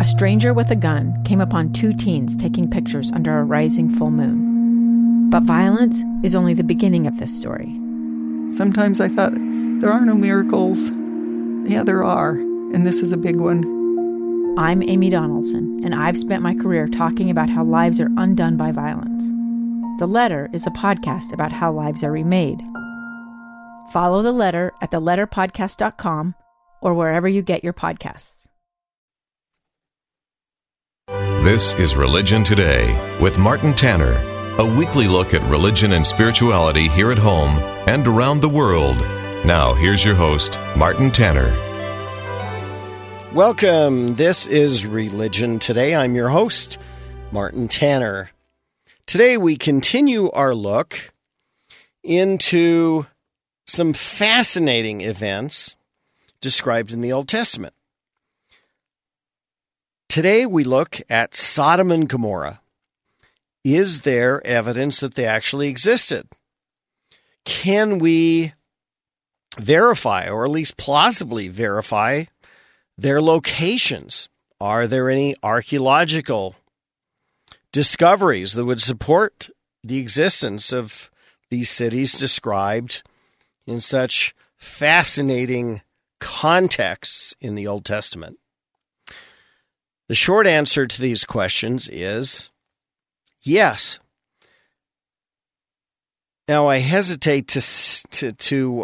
a stranger with a gun came upon two teens taking pictures under a rising full moon. But violence is only the beginning of this story. Sometimes I thought, there are no miracles. Yeah, there are, and this is a big one. I'm Amy Donaldson, and I've spent my career talking about how lives are undone by violence. The Letter is a podcast about how lives are remade. Follow The Letter at theletterpodcast.com or wherever you get your podcasts. This is Religion Today with Martin Tanner, a weekly look at religion and spirituality here at home and around the world. Now, here's your host, Martin Tanner. Welcome. This is Religion Today. I'm your host, Martin Tanner. Today we continue our look into some fascinating events described in the Old Testament. Today we look at Sodom and Gomorrah. Is there evidence that they actually existed? Can we verify, or at least plausibly verify, their locations? Are there any archaeological discoveries that would support the existence of these cities described in such fascinating contexts in the Old Testament? The short answer to these questions is yes. Now, I hesitate to say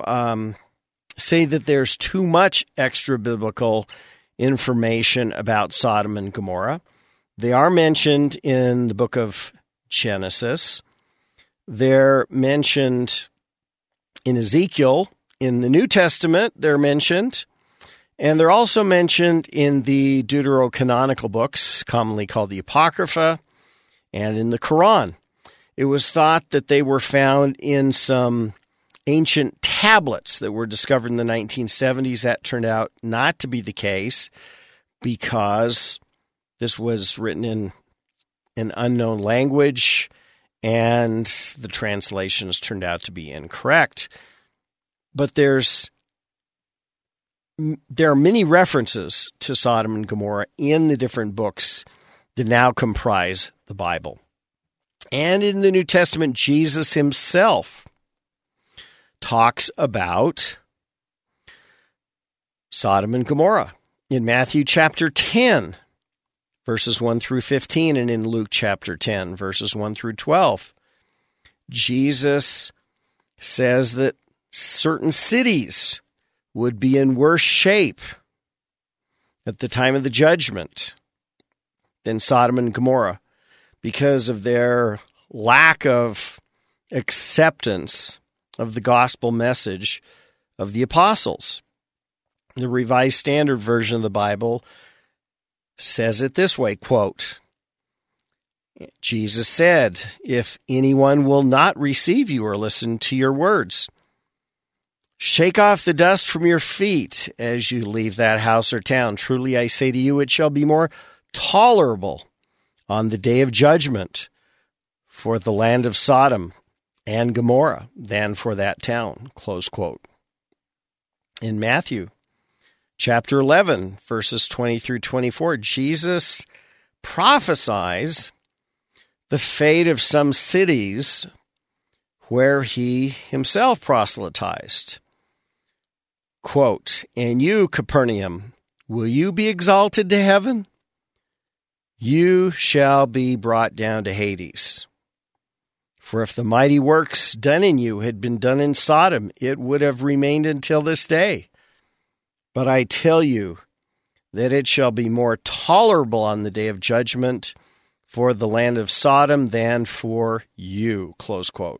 that there's too much extra-biblical information about Sodom and Gomorrah. They are mentioned in the book of Genesis. They're mentioned in Ezekiel. In the New Testament, they're mentioned. And they're also mentioned in the Deuterocanonical books, commonly called the Apocrypha, and in the Quran. It was thought that they were found in some ancient tablets that were discovered in the 1970s. That turned out not to be the case because this was written in an unknown language and the translations turned out to be incorrect. But there are many references to Sodom and Gomorrah in the different books that now comprise the Bible. And in the New Testament, Jesus himself talks about Sodom and Gomorrah in Matthew chapter 10, verses 1 through 15, and in Luke chapter 10, verses 1 through 12. Jesus says that certain cities would be in worse shape at the time of the judgment than Sodom and Gomorrah because of their lack of acceptance of the gospel message of the apostles. The Revised Standard Version of the Bible says it this way, quote, Jesus said, "If anyone will not receive you or listen to your words, shake off the dust from your feet as you leave that house or town. Truly I say to you, it shall be more tolerable on the day of judgment for the land of Sodom and Gomorrah than for that town." Close quote. In Matthew chapter 11, verses 20 through 24, Jesus prophesies the fate of some cities where he himself proselytized. Quote, "And you, Capernaum, will you be exalted to heaven? You shall be brought down to Hades. For if the mighty works done in you had been done in Sodom, it would have remained until this day. But I tell you that it shall be more tolerable on the day of judgment for the land of Sodom than for you." Close quote.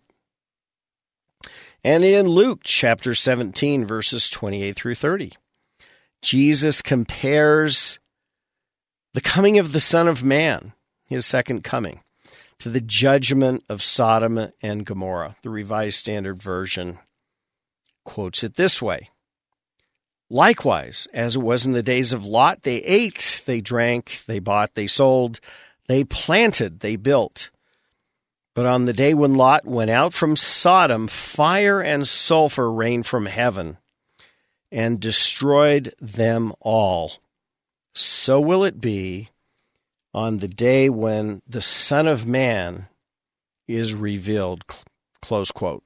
And in Luke chapter 17, verses 28 through 30, Jesus compares the coming of the Son of Man, his second coming, to the judgment of Sodom and Gomorrah. The Revised Standard Version quotes it this way, "Likewise, as it was in the days of Lot, they ate, they drank, they bought, they sold, they planted, they built. But on the day when Lot went out from Sodom, fire and sulfur rained from heaven and destroyed them all. so will it be on the day when the Son of Man is revealed, close quote.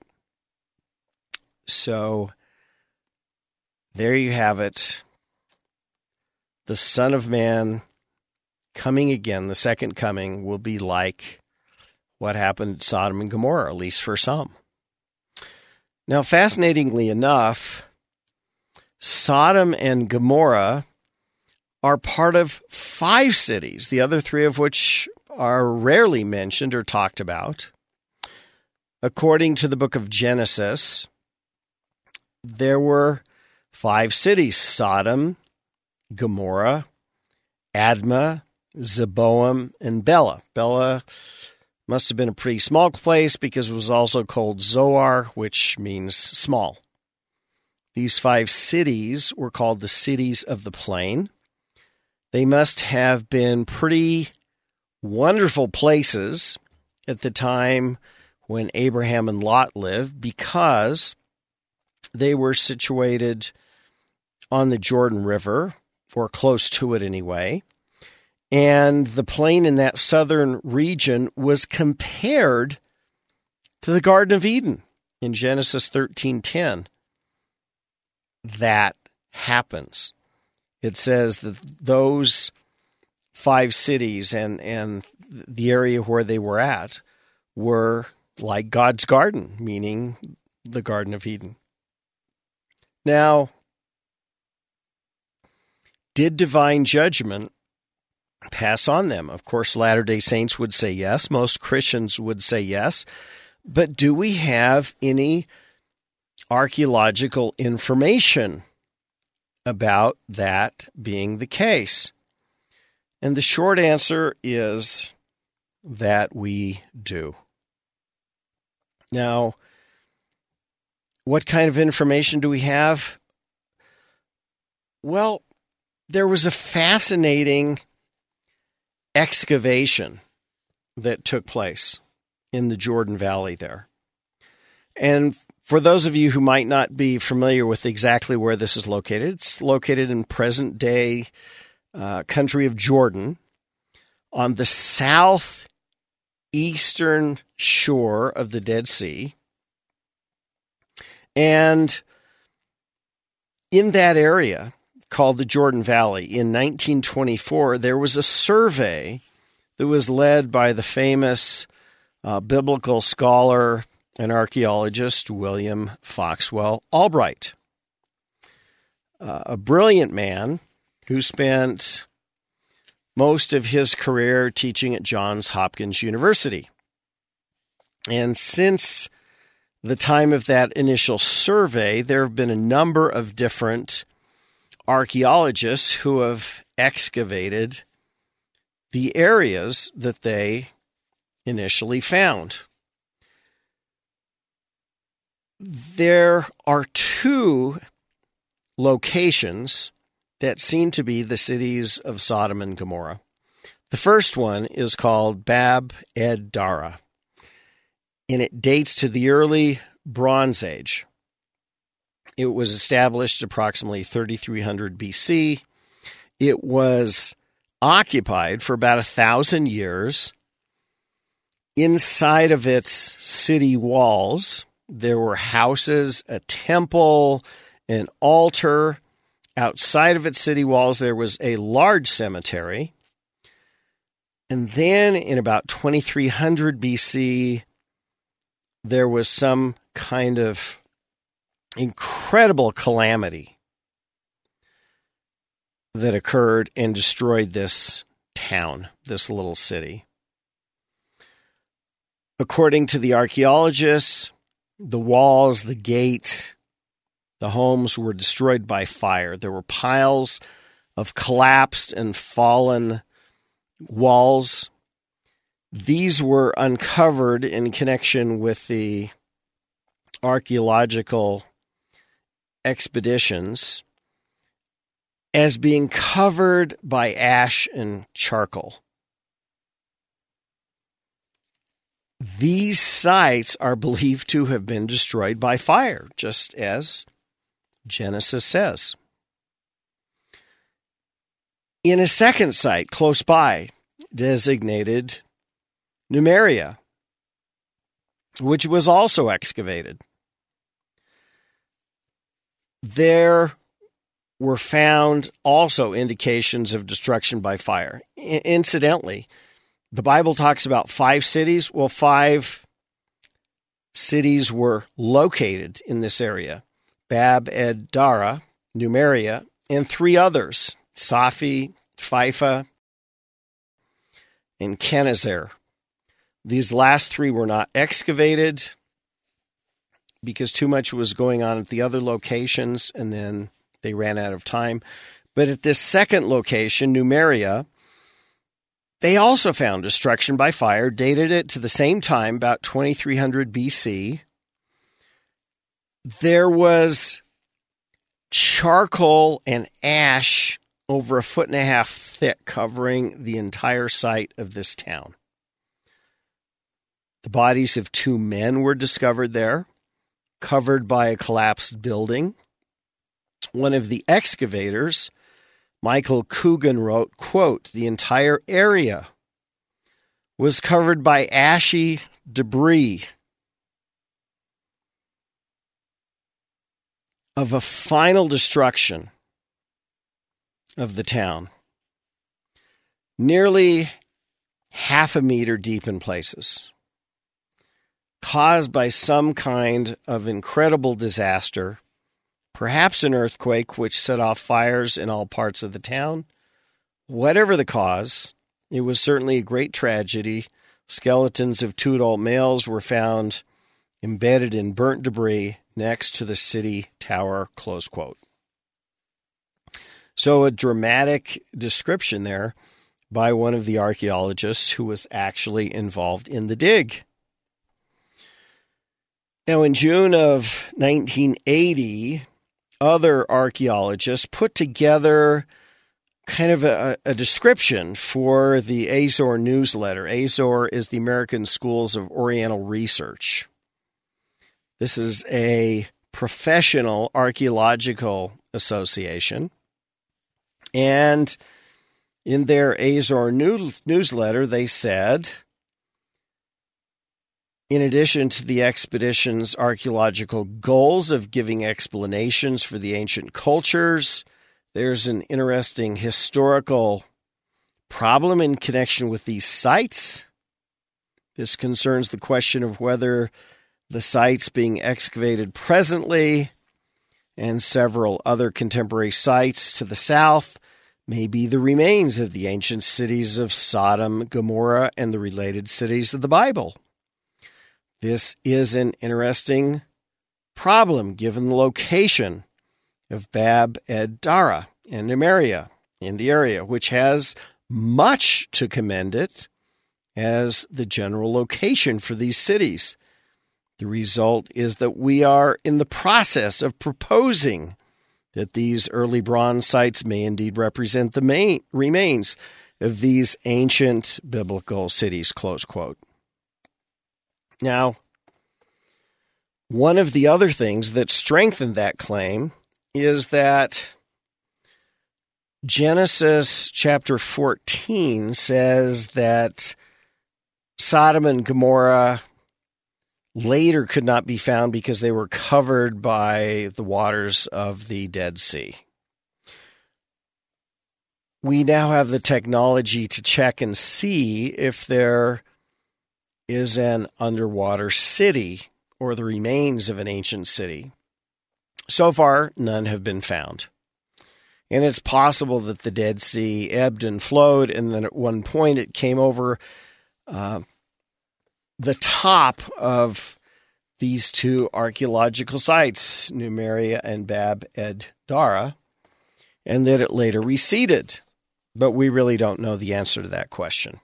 So there you have it. The Son of Man coming again, the second coming, will be like what happened at Sodom and Gomorrah, at least for some. Now, fascinatingly enough, Sodom and Gomorrah are part of 5 cities, the other 3 of which are rarely mentioned or talked about. According to the book of Genesis, there were 5 cities: Sodom, Gomorrah, Admah, Zeboim, and Bela. Bela must have been a pretty small place because it was also called Zoar, which means small. These 5 cities were called the cities of the plain. They must have been pretty wonderful places at the time when Abraham and Lot lived, because they were situated on the Jordan River, or close to it anyway. And the plain in that southern region was compared to the Garden of Eden in Genesis 13:10. That happens. It says that those 5 cities and the area where they were at were like God's garden, meaning the Garden of Eden. Now, did divine judgment pass on them? Of course, Latter-day Saints would say yes. Most Christians would say yes. But do we have any archaeological information about that being the case? And the short answer is that we do. Now, what kind of information do we have? Well, there was a fascinating excavation that took place in the Jordan Valley there. And for those of you who might not be familiar with exactly where this is located, it's located in present-day country of Jordan on the southeastern shore of the Dead Sea. And in that area called the Jordan Valley, in 1924, there was a survey that was led by the famous biblical scholar and archaeologist William Foxwell Albright, a brilliant man who spent most of his career teaching at Johns Hopkins University. And since the time of that initial survey, there have been a number of different archaeologists who have excavated the areas that they initially found. There are 2 locations that seem to be the cities of Sodom and Gomorrah. The first one is called Bab Ed Dara, and it dates to the early Bronze Age. It was established approximately 3300 BC. It was occupied for about 1,000 years. Inside of its city walls, there were houses, a temple, an altar. Outside of its city walls, there was a large cemetery. And then in about 2300 BC, there was some kind of incredible calamity that occurred and destroyed this town, this little city. According to the archaeologists, the walls, the gate, the homes were destroyed by fire. There were piles of collapsed and fallen walls. These were uncovered in connection with the archaeological expeditions as being covered by ash and charcoal. These sites are believed to have been destroyed by fire, just as Genesis says. in a second site close by, designated Numeria, which was also excavated. There were found also indications of destruction by fire. Incidentally, the Bible talks about 5 cities. Well, 5 cities were located in this area: Bab-ed-Dara, Numeria, and 3 others: Saphi, Phypha, and Kenezer. These last 3 were not excavated because too much was going on at the other locations, and then they ran out of time. But at this second location, Numeria, they also found destruction by fire, dated it to the same time, about 2300 BC. There was charcoal and ash over 1.5 feet thick covering the entire site of this town. The bodies of 2 men were discovered there, covered by a collapsed building. One of the excavators, Michael Coogan, wrote, quote, "The entire area was covered by ashy debris of a final destruction of the town, nearly 1/2 meter deep in places, caused by some kind of incredible disaster, perhaps an earthquake which set off fires in all parts of the town. Whatever the cause, it was certainly a great tragedy. Skeletons of 2 adult males were found embedded in burnt debris next to the city tower," close quote. So a dramatic description there by one of the archaeologists who was actually involved in the dig. Now, in June of 1980, other archaeologists put together kind of a description for the Azor newsletter. Azor is the American Schools of Oriental Research. This is a professional archaeological association. And in their Azor newsletter, they said, in addition to the expedition's archaeological goals of giving explanations for the ancient cultures, there's an interesting historical problem in connection with these sites. This concerns the question of whether the sites being excavated presently and several other contemporary sites to the south may be the remains of the ancient cities of Sodom, Gomorrah, and the related cities of the Bible. This is an interesting problem given the location of Bab-ed-Dara and Numeria in the area, which has much to commend it as the general location for these cities. The result is that we are in the process of proposing that these early bronze sites may indeed represent the remains of these ancient biblical cities, close quote. Now, one of the other things that strengthened that claim is that Genesis chapter 14 says that Sodom and Gomorrah later could not be found because they were covered by the waters of the Dead Sea. We now have the technology to check and see if there is an underwater city or the remains of an ancient city. So far, none have been found. And it's possible that the Dead Sea ebbed and flowed, and then at one point it came over the top of these 2 archaeological sites, Numeria and Bab-ed-Dara, and that it later receded. But we really don't know the answer to that question.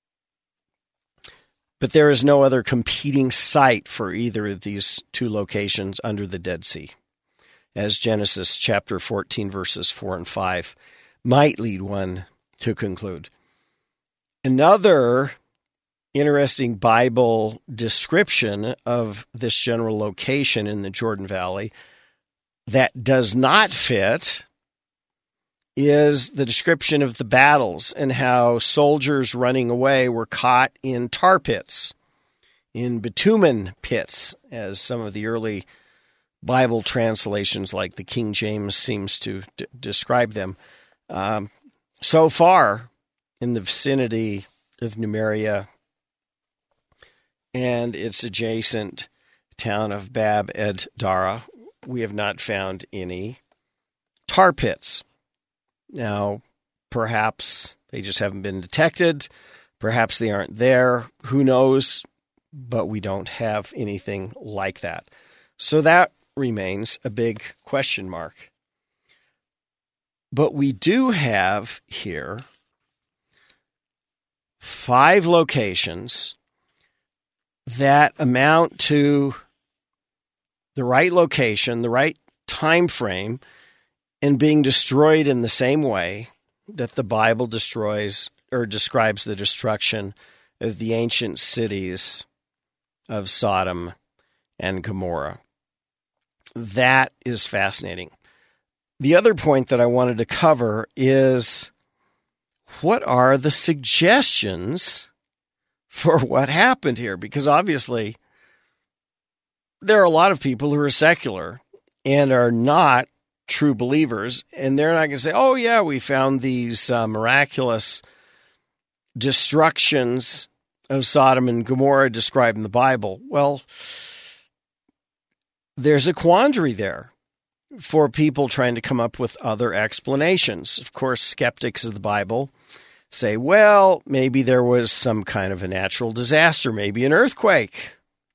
But there is no other competing site for either of these 2 locations under the Dead Sea, as Genesis chapter 14, verses 4 and 5 might lead one to conclude. Another interesting Bible description of this general location in the Jordan Valley that does not fit is the description of the battles and how soldiers running away were caught in tar pits, in bitumen pits, as some of the early Bible translations like the King James seems to describe them. So far, in the vicinity of Numeria and its adjacent town of Bab ed Dara, we have not found any tar pits. Now, perhaps they just haven't been detected. Perhaps they aren't there. Who knows? But we don't have anything like that. So that remains a big question mark. But we do have here 5 locations that amount to the right location, the right time frame, and being destroyed in the same way that the Bible destroys or describes the destruction of the ancient cities of Sodom and Gomorrah. That is fascinating. The other point that I wanted to cover is, what are the suggestions for what happened here? Because obviously there are a lot of people who are secular and are not true believers, and they're not going to say, oh yeah, we found these miraculous destructions of Sodom and Gomorrah described in the Bible. Well, there's a quandary there for people trying to come up with other explanations. Of course, skeptics of the Bible say, well, maybe there was some kind of a natural disaster, maybe an earthquake.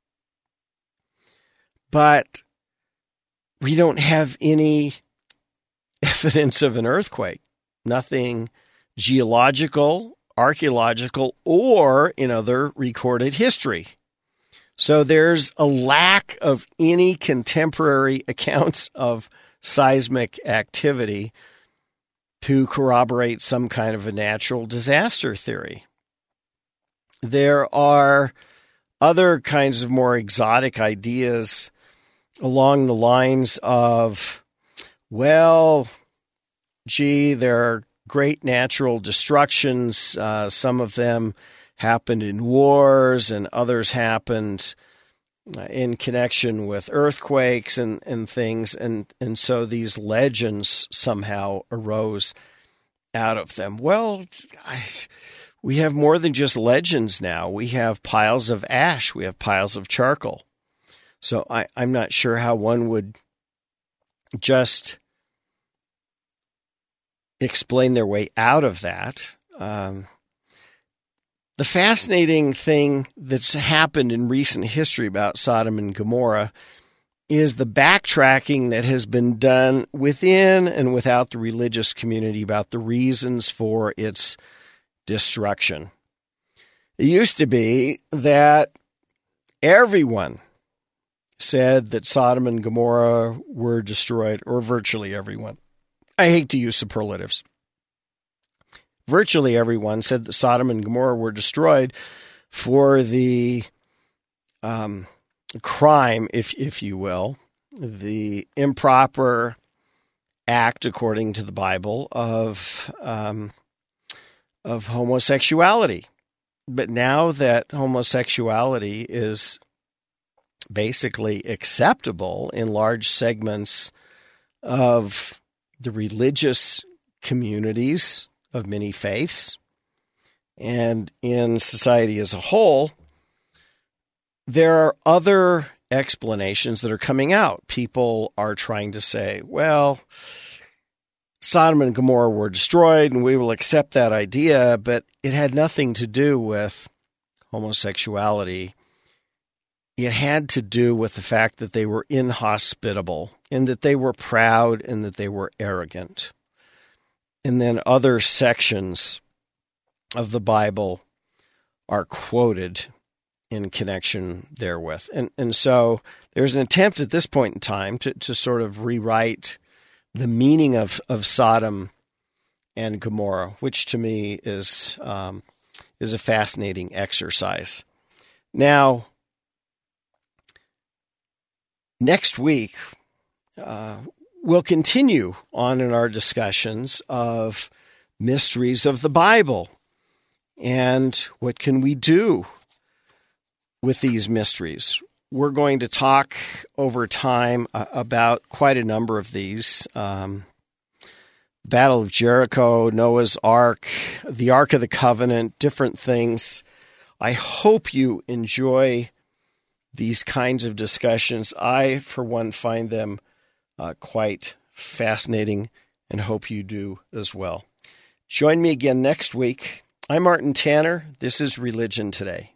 But we don't have any evidence of an earthquake. Nothing geological, archaeological, or in other recorded history. So there's a lack of any contemporary accounts of seismic activity to corroborate some kind of a natural disaster theory. There are other kinds of more exotic ideas along the lines of, well, gee, there are great natural destructions. Some of them happened in wars and others happened in connection with earthquakes and things. And so these legends somehow arose out of them. Well, we have more than just legends now. We have piles of ash. We have piles of charcoal. So I'm not sure how one would just explain their way out of that. The fascinating thing that's happened in recent history about Sodom and Gomorrah is the backtracking that has been done within and without the religious community about the reasons for its destruction. It used to be that everyone said that Sodom and Gomorrah were destroyed, or virtually everyone. I hate to use superlatives. Virtually everyone said that Sodom and Gomorrah were destroyed for the crime, if you will, the improper act, according to the Bible, of homosexuality. But now that homosexuality is basically acceptable in large segments of the religious communities of many faiths and in society as a whole, there are other explanations that are coming out. People are trying to say, well, Sodom and Gomorrah were destroyed and we will accept that idea, but it had nothing to do with homosexuality. It had to do with the fact that they were inhospitable and that they were proud and that they were arrogant. And then other sections of the Bible are quoted in connection therewith. And so there's an attempt at this point in time to sort of rewrite the meaning of Sodom and Gomorrah, which to me is a fascinating exercise. Now, next week, we'll continue on in our discussions of mysteries of the Bible and what can we do with these mysteries. We're going to talk over time about quite a number of these. Battle of Jericho, Noah's Ark, the Ark of the Covenant, different things. I hope you enjoy these kinds of discussions. I, for one, find them quite fascinating and hope you do as well. Join me again next week. I'm Martin Tanner. This is Religion Today.